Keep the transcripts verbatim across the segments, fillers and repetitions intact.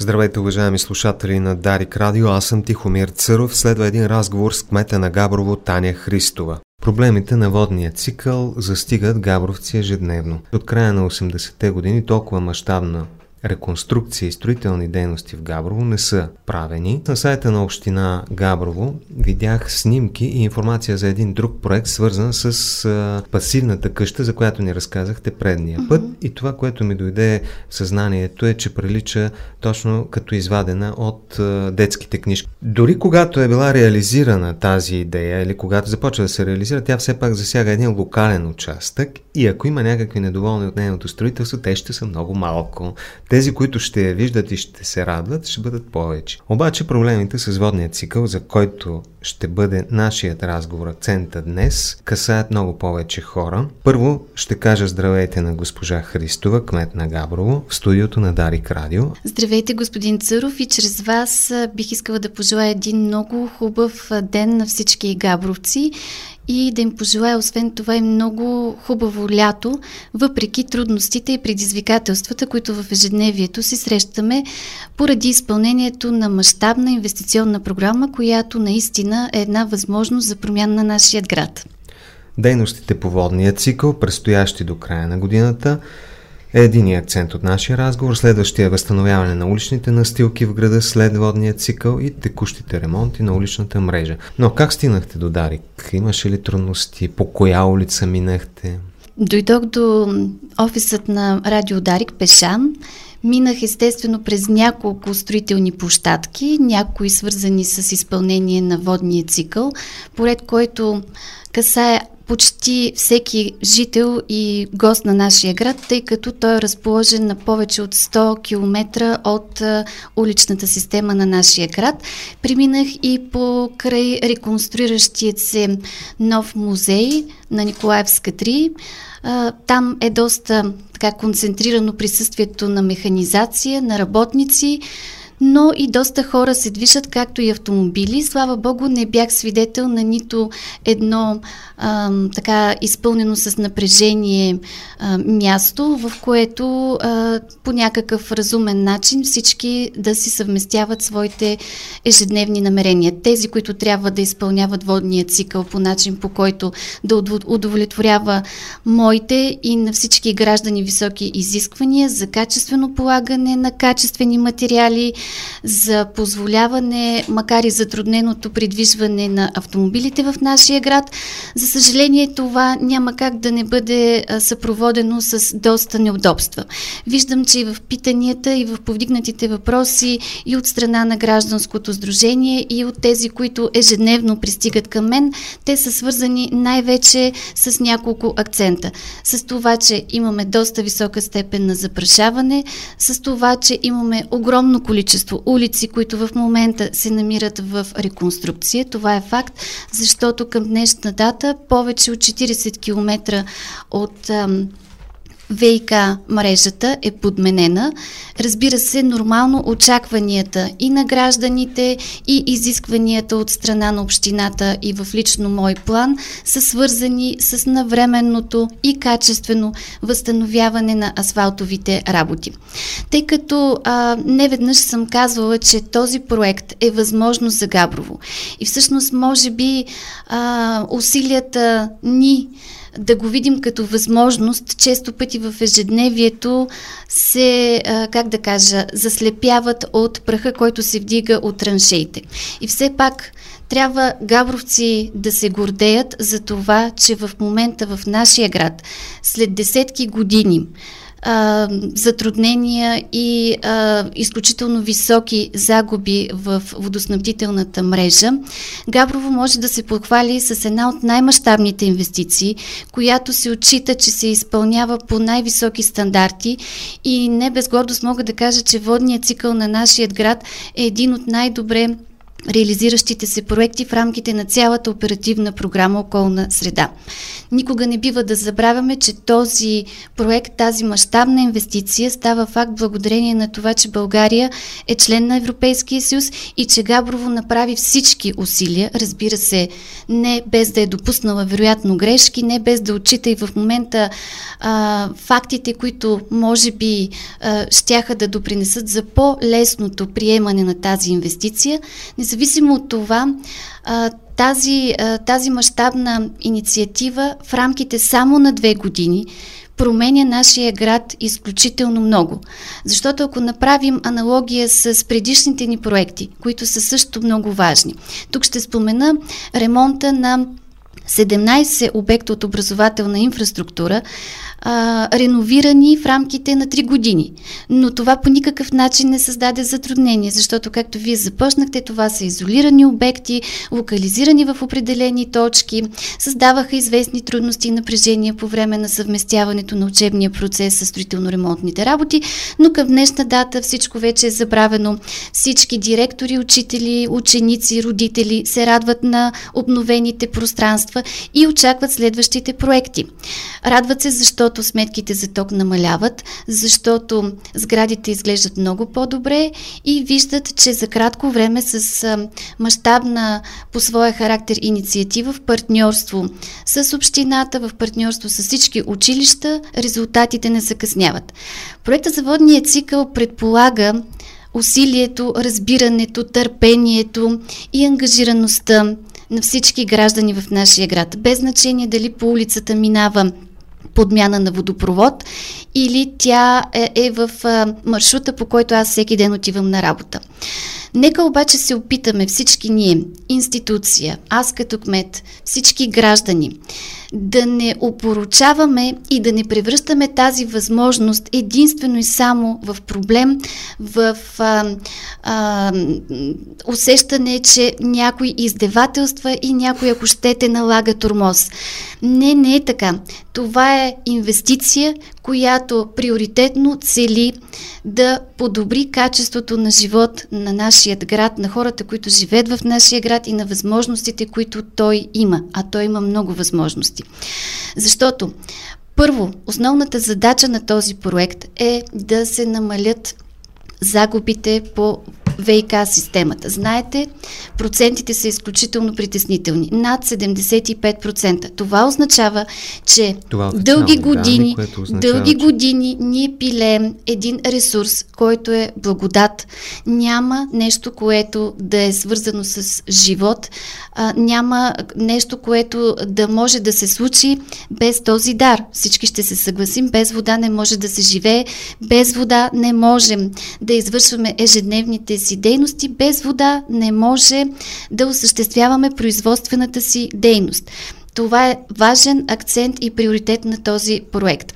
Здравейте, уважаеми слушатели на Дарик Радио, аз съм Тихомир Църов. Следва един разговор с кмета на Габрово Таня Христова. Проблемите на водния цикъл застигат габровци ежедневно. От края на осемдесетте години толкова мащабна реконструкция и строителни дейности в Габрово не са правени. На сайта на община Габрово видях снимки и информация за един друг проект, свързан с а, пасивната къща, за която ни разказахте предния път. Mm-hmm. И това, което ми дойде в съзнанието, е, че прилича точно като извадена от а, детските книжки. Дори когато е била реализирана тази идея или когато започва да се реализира, тя все пак засяга един локален участък и ако има някакви недоволни от нейното строителство, те ще са много малко. Тези, които ще я виждат и ще се радват, ще бъдат повече. Обаче проблемите с водния цикъл, за който ще бъде нашият разговор акцента днес, касаят много повече хора. Първо ще кажа здравейте на госпожа Христова, кмет на Габрово, в студиото на Дарик Радио. Здравейте, господин Църов, и чрез вас бих искала да пожелая един много хубав ден на всички габровци и да им пожелая освен това и много хубаво лято, въпреки трудностите и предизвикателствата, които в ежедневието си срещаме поради изпълнението на мащабна инвестиционна програма, която наистина е една възможност за промяна на нашия град. Дейностите по водния цикъл, предстоящи до края на годината, е единият акцент от нашия разговор. Следващия е възстановяване на уличните настилки в града след водния цикъл и текущите ремонти на уличната мрежа. Но как стигнахте до Дарик? Имаше ли трудности? По коя улица минахте? Дойдох до офисът на Радио Дарик пеша. Минах естествено през няколко строителни площадки, някои свързани с изпълнение на водния цикъл, поред който касае почти всеки жител и гост на нашия град, тъй като той е разположен на повече от сто километра от а, уличната система на нашия град. Преминах и покрай реконструиращият се нов музей на Николаевска три. А, там е доста така концентрирано присъствието на механизация, на работници, но и доста хора се движат, както и автомобили. Слава Богу, не бях свидетел на нито едно а, така изпълнено с напрежение а, място, в което а, по някакъв разумен начин всички да си съвместяват своите ежедневни намерения. Тези, които трябва да изпълняват водния цикъл по начин, по който да удовлетворява моите и на всички граждани високи изисквания за качествено полагане на качествени материали, за позволяване, макар и затрудненото придвижване на автомобилите в нашия град. За съжаление, това няма как да не бъде съпроводено с доста неудобства. Виждам, че и в питанията, и в повдигнатите въпроси, и от страна на гражданското сдружение, и от тези, които ежедневно пристигат към мен, те са свързани най-вече с няколко акцента. С това, че имаме доста висока степен на запрашаване, с това, че имаме огромно количество улици, които в момента се намират в реконструкция. Това е факт, защото към днешна дата повече от четирийсет километра от ам, ВиК мрежата е подменена. Разбира се, нормално очакванията и на гражданите, и изискванията от страна на общината и в лично мой план са свързани с навременното и качествено възстановяване на асфалтовите работи. Тъй като а, неведнъж съм казвала, че този проект е възможност за Габрово и всъщност може би а, усилията ни да го видим като възможност, често пъти в ежедневието се, как да кажа, заслепяват от праха, който се вдига от траншеите. И все пак трябва габровци да се гордеят за това, че в момента в нашия град, след десетки години, а, затруднения и а, изключително високи загуби в водоснабдителната мрежа, Габрово може да се похвали с една от най-мащабните инвестиции, която се отчита, че се изпълнява по най-високи стандарти и не без гордост мога да кажа, че водният цикъл на нашия град е един от най-добре реализиращите се проекти в рамките на цялата оперативна програма Околна среда. Никога не бива да забравяме, че този проект, тази мащабна инвестиция става факт благодарение на това, че България е член на Европейския съюз и че Габрово направи всички усилия, разбира се, не без да е допуснала вероятно грешки, не без да отчита и в момента а, фактите, които може би а, щяха да допринесат за по-лесното приемане на тази инвестиция. Независимо от това, а, тази, а, тази мащабна инициатива в рамките само на две години променя нашия град изключително много. Защото ако направим аналогия с предишните ни проекти, които са също много важни, тук ще спомена ремонта на седемнайсет обекта от образователна инфраструктура, а, реновирани в рамките на три години. Но това по никакъв начин не създаде затруднение, защото, както вие започнахте, това са изолирани обекти, локализирани в определени точки, създаваха известни трудности и напрежения по време на съвместяването на учебния процес с строително-ремонтните работи, но към днешна дата всичко вече е забравено. Всички директори, учители, ученици, родители се радват на обновените пространства и очакват следващите проекти. Радват се, защото сметките за ток намаляват, защото сградите изглеждат много по-добре и виждат, че за кратко време с а, мащабна по своя характер инициатива в партньорство с общината, в партньорство с всички училища, резултатите не закъсняват. Проектът за водния цикъл предполага усилието, разбирането, търпението и ангажираността на всички граждани в нашия град, без значение дали по улицата минава подмяна на водопровод или тя е, е в а, маршрута, по който аз всеки ден отивам на работа. Нека обаче се опитаме всички ние, институция, аз като кмет, всички граждани, да не опоручаваме и да не превръщаме тази възможност единствено и само в проблем, в а, а, усещане, че някой издевателства и някой, ако щете, налага тормоз. Не, не е така. Това е инвестиция, която приоритетно цели да подобри качеството на живот на нашия град, на хората, които живеят в нашия град и на възможностите, които той има. А той има много възможности. Защото, първо, основната задача на този проект е да се намалят загубите по ВиК системата. Знаете, процентите са изключително притеснителни. Над седемдесет и пет процента. Това означава, че Това дълги години, данни, означава, дълги че... години ние пилеем един ресурс, който е благодат. Няма нещо, което да е свързано с живот. А, няма нещо, което да може да се случи без този дар. Всички ще се съгласим, без вода не може да се живее, без вода не можем да извършваме ежедневните си дейности, без вода не може да осъществяваме производствената си дейност. Това е важен акцент и приоритет на този проект.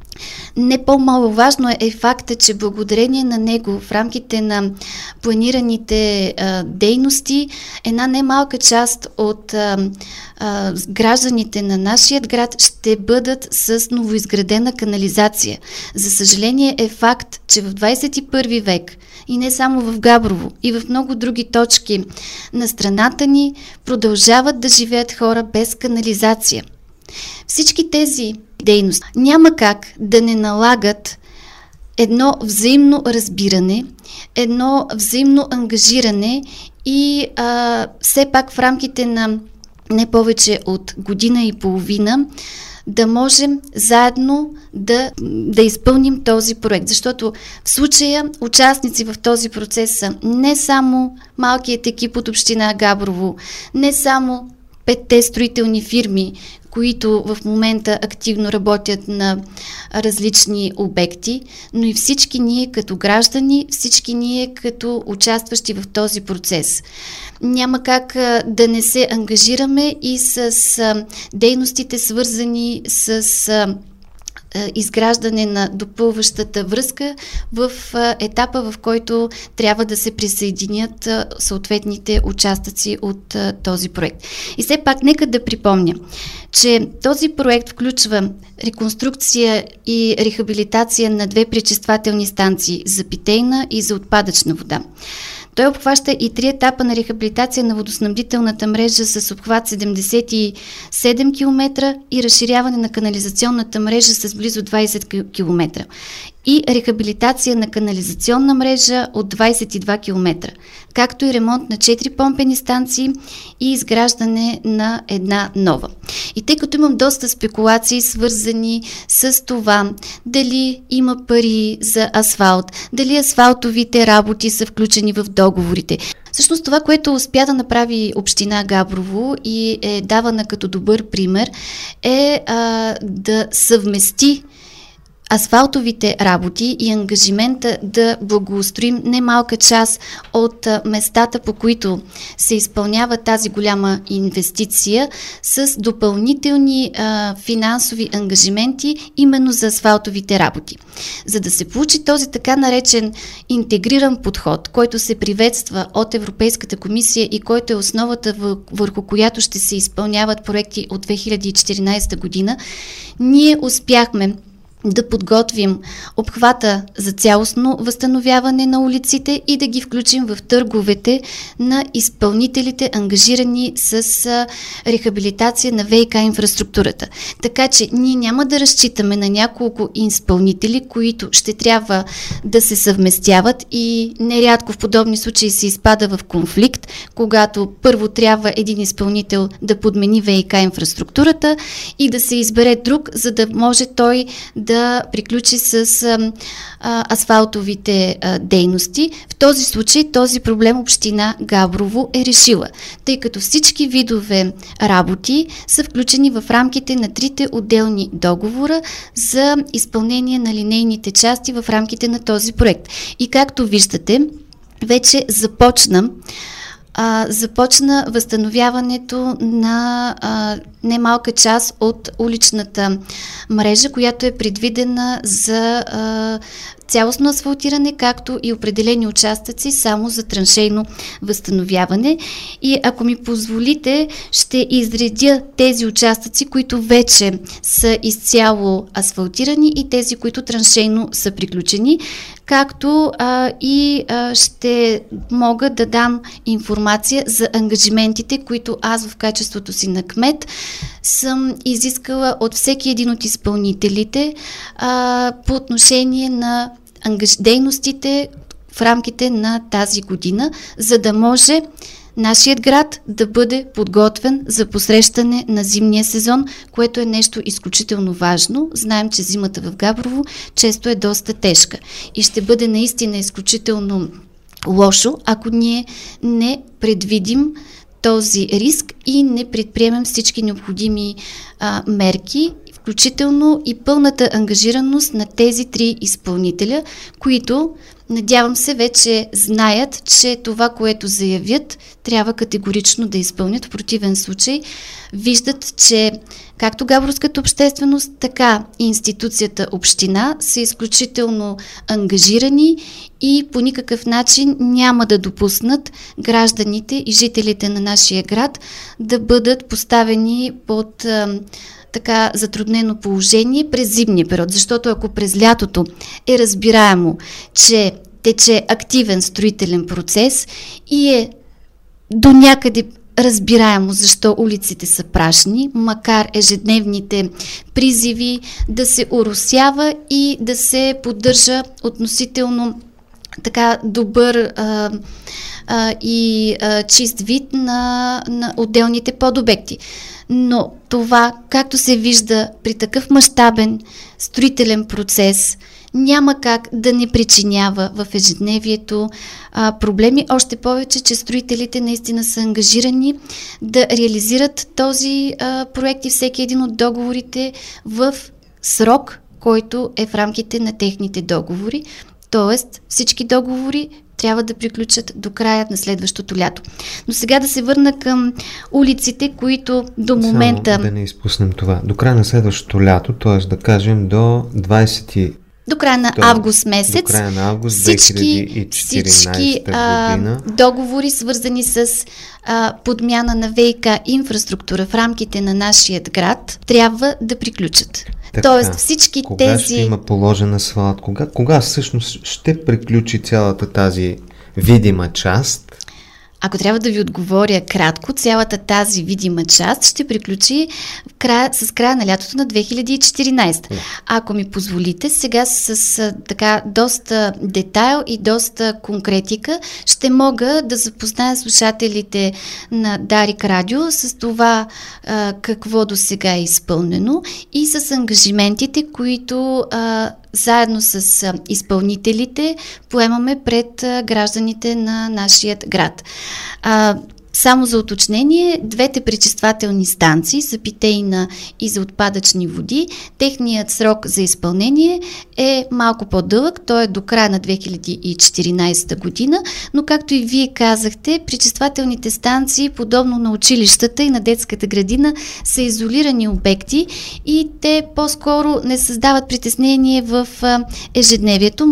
Не по-маловажно е факта, че благодарение на него в рамките на планираните а, дейности една немалка част от а, а, гражданите на нашия град ще бъдат с новоизградена канализация. За съжаление е факт, че в двайсет и първи век и не само в Габрово, и в много други точки на страната ни продължават да живеят хора без канализация. Всички тези дейности няма как да не налагат едно взаимно разбиране, едно взаимно ангажиране и а, все пак в рамките на не повече от година и половина да можем заедно да, да изпълним този проект. Защото в случая участници в този процес са не само малкият екип от община Габрово, не само петте строителни фирми, които в момента активно работят на различни обекти, но и всички ние като граждани, всички ние като участващи в този процес. Няма как а, да не се ангажираме и с а, дейностите, свързани с а, изграждане на допълващата връзка в етапа, в който трябва да се присъединят съответните участъци от този проект. И все пак нека да припомня, че този проект включва реконструкция и рехабилитация на две пречиствателни станции за питейна и за отпадъчна вода. Той обхваща и три етапа на рехабилитация на водоснабдителната мрежа с обхват седемдесет и седем километра и разширяване на канализационната мрежа с близо двадесет километра и рехабилитация на канализационна мрежа от двадесет и два километра, както и ремонт на четири помпени станции и изграждане на една нова. И тъй като имам доста спекулации, свързани с това дали има пари за асфалт, дали асфалтовите работи са включени в договорите. Всъщност това, което успя да направи община Габрово и е давана като добър пример, е а, да съвмести асфалтовите работи и ангажимента да благоустроим немалка част от местата, по които се изпълнява тази голяма инвестиция, с допълнителни а, финансови ангажименти именно за асфалтовите работи. За да се получи този така наречен интегриран подход, който се приветства от Европейската комисия и който е основата, върху която ще се изпълняват проекти от две хиляди и четиринадесета година, ние успяхме да подготвим обхвата за цялостно възстановяване на улиците и да ги включим в търговете на изпълнителите, ангажирани с а, рехабилитация на ВиК инфраструктурата. Така че ние няма да разчитаме на няколко изпълнители, които ще трябва да се съвместяват и нерядко в подобни случаи се изпада в конфликт, когато първо трябва един изпълнител да подмени ВиК инфраструктурата и да се избере друг, за да може той да да приключи с а, а, асфалтовите а, дейности. В този случай този проблем община Габрово е решила, тъй като всички видове работи са включени в рамките на трите отделни договора за изпълнение на линейните части в рамките на този проект. И както виждате, вече започна А, започна възстановяването на а, немалка част от уличната мрежа, която е предвидена за а, цялостно асфалтиране, както и определени участъци само за траншейно възстановяване. И ако ми позволите, ще изредя тези участъци, които вече са изцяло асфалтирани и тези, които траншейно са приключени, както а, и а, ще мога да дам информация за ангажиментите, които аз в качеството си на кмет съм изискала от всеки един от изпълнителите а, по отношение на ангаж... дейностите в рамките на тази година, за да може нашият град да бъде подготвен за посрещане на зимния сезон, което е нещо изключително важно. Знаем, че зимата в Габрово често е доста тежка и ще бъде наистина изключително лошо, ако ние не предвидим този риск и не предприемем всички необходими а, мерки, включително и пълната ангажираност на тези три изпълнителя, които, надявам се, вече знаят, че това, което заявят, трябва категорично да изпълнят. В противен случай виждат, че както габровската общественост, така и институцията община са изключително ангажирани и по никакъв начин няма да допуснат гражданите и жителите на нашия град да бъдат поставени под а, така затруднено положение през зимния период, защото ако през лятото е разбираемо, че тече активен строителен процес и е до някъде разбираемо защо улиците са прашни, макар ежедневните призиви да се оросява и да се поддържа относително така добър а, а, и а, чист вид на, на отделните подобекти. Но това, както се вижда при такъв мащабен строителен процес, няма как да не причинява в ежедневието а, проблеми, още повече, че строителите наистина са ангажирани да реализират този а, проект и всеки един от договорите в срок, който е в рамките на техните договори. Тоест всички договори трябва да приключат до края на следващото лято. Но сега да се върна към улиците, които до момента... Само да не изпуснем това. До края на следващото лято, т.е. да кажем до двадесети До края на август месец. До края на август всички, две хиляди и четиринадесета година. А, договори, свързани с а, подмяна на ВиК инфраструктура в рамките на нашия град, трябва да приключат. Така, Тоест всички кога тези... Кога ще има положен асфалт? Кога, кога всъщност ще приключи цялата тази видима част? Ако трябва да ви отговоря кратко, цялата тази видима част ще приключи в края, с края на лятото на две хиляди и четиринадесета. Yeah. Ако ми позволите, сега с, с така доста детайл и доста конкретика ще мога да запозная слушателите на Дарик Радио с това а, какво до сега е изпълнено и с ангажиментите, които а, заедно с а, изпълнителите поемаме пред а, гражданите на нашия град. А, само за уточнение, двете пречиствателни станции за питейна и за отпадъчни води, техният срок за изпълнение е малко по-дълъг, той е до края на две хиляди и четиринадесета година, но както и вие казахте, пречиствателните станции, подобно на училищата и на детската градина, са изолирани обекти и те по-скоро не създават притеснение в ежедневието.